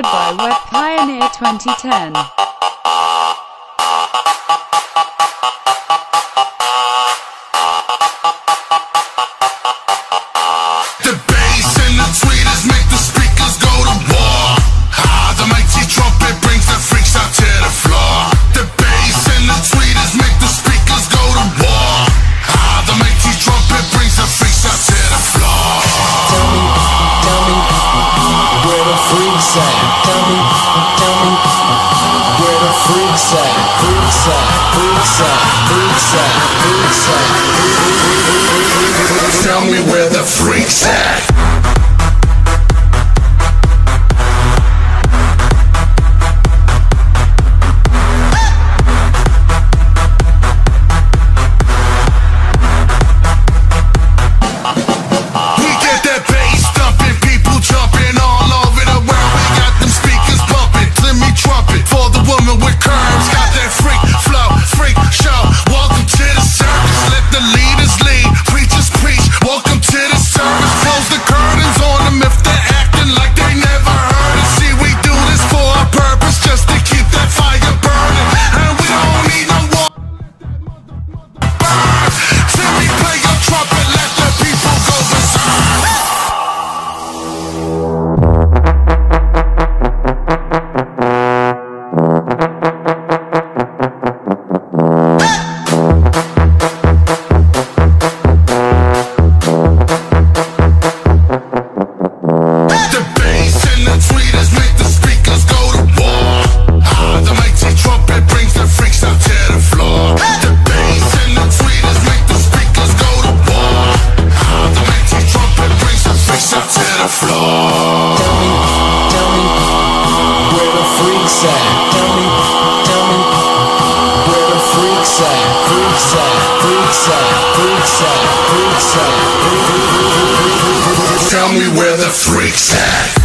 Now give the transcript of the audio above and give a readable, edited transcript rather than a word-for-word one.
powered by Web Pioneer 2010. The bass and the tweeters make the speakers go to war. The mighty trumpet brings the freaks out to the floor. The bass and the tweeters make the speakers go to war. The mighty trumpet brings the freaks out to the floor. Tell me where the freaks at. Tell me where the freaks at. Freaks at, freaks at, freaks at, freaks at. Tell me where the freaks at. Tell me where the freaks at.